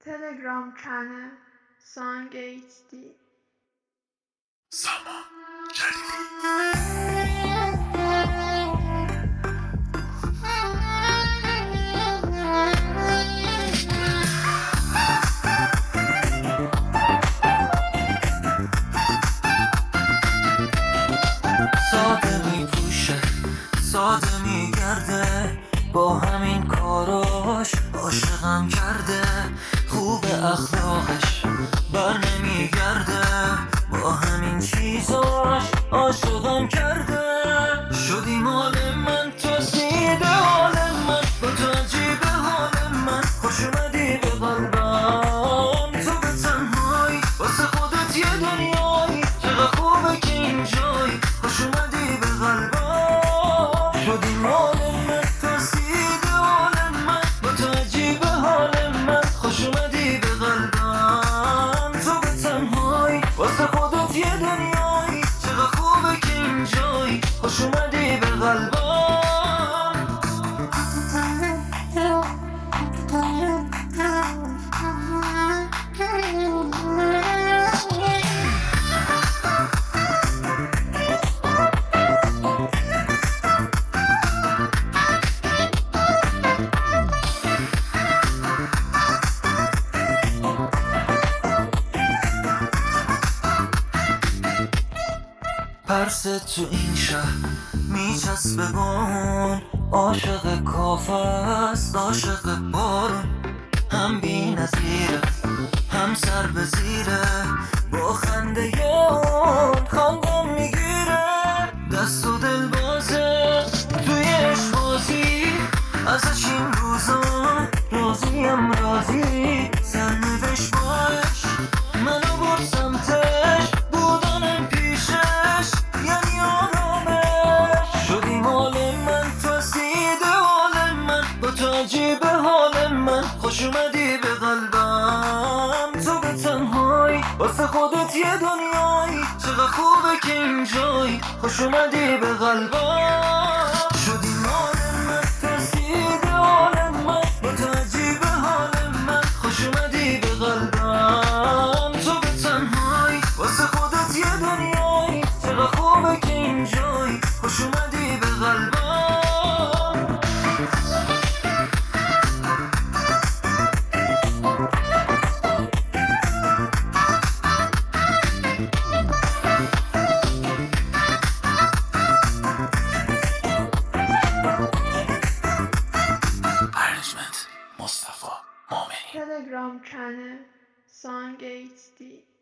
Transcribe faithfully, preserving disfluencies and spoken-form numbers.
Telegram channel Song اچ دی. سامان جلیلی. ساده می پوشه ساده می گرده، با همین کاراش عاشقم کرده. خوب اخلاقش بر نمی گرده، با همین چیزاش عاشقم کرده. شدی مال من، تو سیده حال من، با تو عجیب حال من، خوش اومدی به قلبم. تو به تنهایی واسه خودت یه دنیایی، چقدر خوبه که اینجایی، خوش اومدی به قلبم. شدی مال من، تو سیده حال من، با تو عجیب حال من، خوش اومدی به قلبم. تو به تنهایی واسه خودت یه دنیایی، چقدر خوبه که اینجایی، خوش اومدی به قلبم. پرسه تو این شهر میچسبه بان، عاشق کافه است عاشق بارون، هم بی نظیره هم سر به زیره، با خنده یان خندم میگیره. دست و دل بازه توی عشقبازی، ازش این روزا راضیم راضی. سرنوشت باش منو برد سمتش، بودنم پیشش یعنی آرامش. شدی مال من، تو سیده حال من، با تو عجیب حال من، خوش اومدی به قلبم. تو به تنهایی واسه خودت یه دنیایی، چقدر خوبه که اینجایی، خوش اومدی به قلبم. شدی مال من، تو سیده حال من، با تو عجیب حال من، خوش اومدی به قلبم. تو به تنهایی واسه خودت یه دنیایی، چقدر خوبه که اینجایی، خوش اومدی به قلبم. Management مصطفی مومنی. Telegram channel Song اچ دی.